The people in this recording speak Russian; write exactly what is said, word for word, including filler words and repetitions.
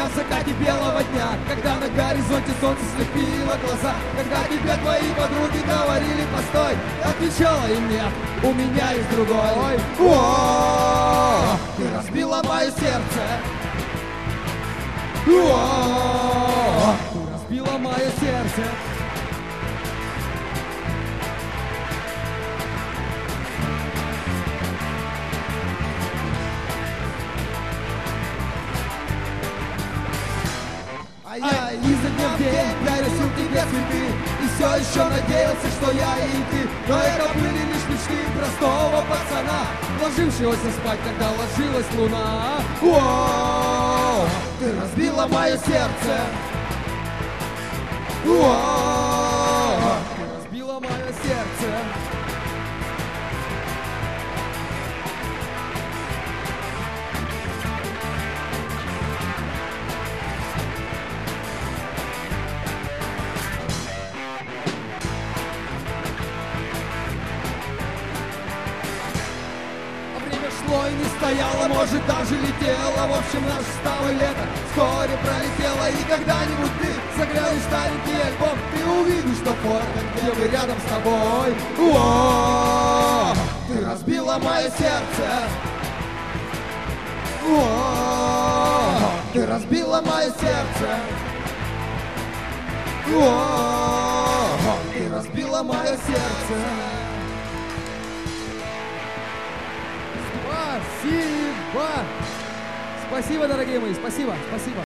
меня в закате белого дня, когда на горизонте солнце слепило глаза, когда тебе твои подруги говорили постой, отвечала им нет, у меня есть другой. О, ты разбила мое сердце. О, ты разбила мое сердце. А я изо дня в день я носил тебе цветы и все еще надеялся, что я и ты. Но это были лишь мечты простого пацана, ложившегося спать, когда ложилась луна. О, ты разбила мое сердце. О, ты разбила мое сердце. Шло и не стояло, может даже летело. В общем, наше стало лето вскоре пролетело. И когда-нибудь ты заглянешь в старенький альбом, ты увидишь, что фото, где мы рядом с тобой. О, ты разбила мое сердце. О, ты разбила мое сердце. О, ты разбила мое сердце. Спасибо! Спасибо, дорогие мои, спасибо, спасибо.